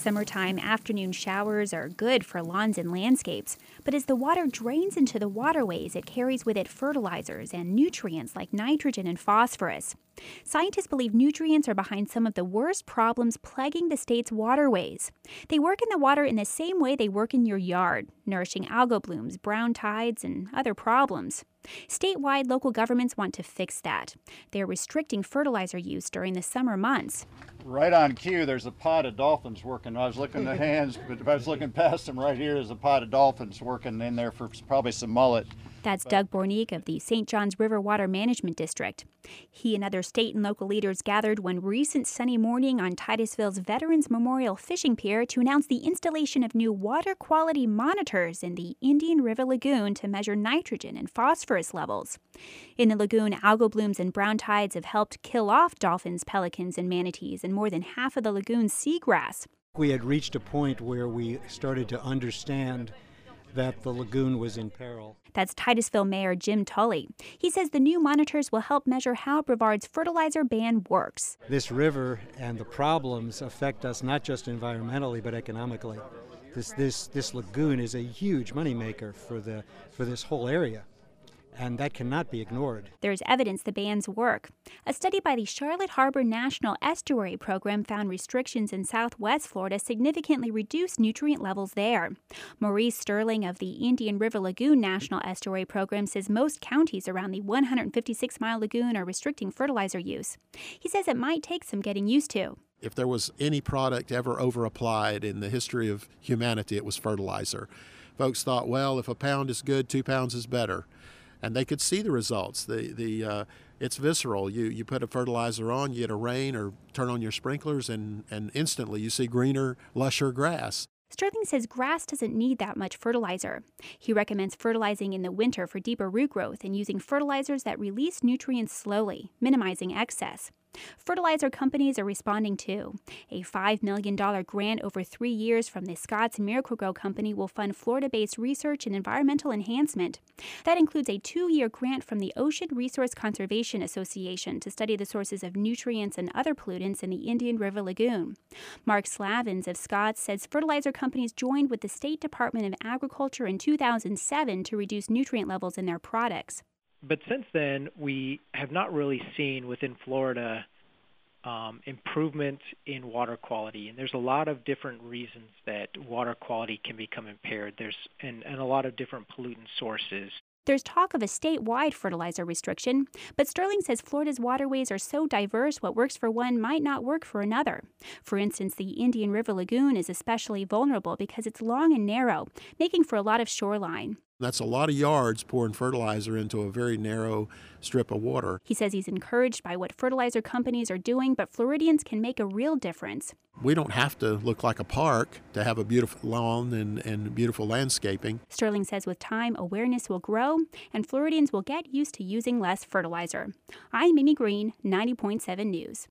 Summertime afternoon showers are good for lawns and landscapes, but as the water drains into the waterways, it carries with it fertilizers and nutrients like nitrogen and phosphorus. Scientists believe nutrients are behind some of the worst problems plaguing the state's waterways. They work in the water in the same way they work in your yard, nourishing algal blooms, brown tides, and other problems. Statewide, local governments want to fix that. They're restricting fertilizer use during the summer months. Right on cue, there's a pod of dolphins working. I was looking at the hands, but if I was looking past them right here, there's a pod of dolphins working in there for probably some mullet. That's Doug Bornique of the St. Johns River Water Management District. He and other state and local leaders gathered one recent sunny morning on Titusville's Veterans Memorial Fishing Pier to announce the installation of new water quality monitors in the Indian River Lagoon to measure nitrogen and phosphorus levels. In the lagoon, algal blooms and brown tides have helped kill off dolphins, pelicans, and manatees and more than half of the lagoon's seagrass. We had reached a point where we started to understand that the lagoon was in peril. That's Titusville Mayor Jim Tully. He says the new monitors will help measure how Brevard's fertilizer ban works. This river and the problems affect us not just environmentally but economically. This lagoon is a huge moneymaker for this whole area, and that cannot be ignored. There's evidence the bans work. A study by the Charlotte Harbor National Estuary Program found restrictions in southwest Florida significantly reduced nutrient levels there. Maurice Sterling of the Indian River Lagoon National Estuary Program says most counties around the 156-mile lagoon are restricting fertilizer use. He says it might take some getting used to. If there was any product ever over-applied in the history of humanity, it was fertilizer. Folks thought, well, if a pound is good, 2 pounds is better. And they could see the results. It's visceral. You put a fertilizer on, you get a rain or turn on your sprinklers, and instantly you see greener, lusher grass. Sterling says grass doesn't need that much fertilizer. He recommends fertilizing in the winter for deeper root growth and using fertilizers that release nutrients slowly, minimizing excess. Fertilizer companies are responding too. A $5 million grant over 3 years from the Scotts Miracle-Gro Company will fund Florida-based research and environmental enhancement. That includes a 2-year grant from the Ocean Resource Conservation Association to study the sources of nutrients and other pollutants in the Indian River Lagoon. Mark Slavins of Scotts says fertilizer companies joined with the State Department of Agriculture in 2007 to reduce nutrient levels in their products. But since then, we have not really seen within Florida improvement in water quality. And there's a lot of different reasons that water quality can become impaired. There's a lot of different pollutant sources. There's talk of a statewide fertilizer restriction, but Sterling says Florida's waterways are so diverse what works for one might not work for another. For instance, the Indian River Lagoon is especially vulnerable because it's long and narrow, making for a lot of shoreline. That's a lot of yards pouring fertilizer into a very narrow strip of water. He says he's encouraged by what fertilizer companies are doing, but Floridians can make a real difference. We don't have to look like a park to have a beautiful lawn and beautiful landscaping. Sterling says with time, awareness will grow, and Floridians will get used to using less fertilizer. I'm Mimi Green, 90.7 News.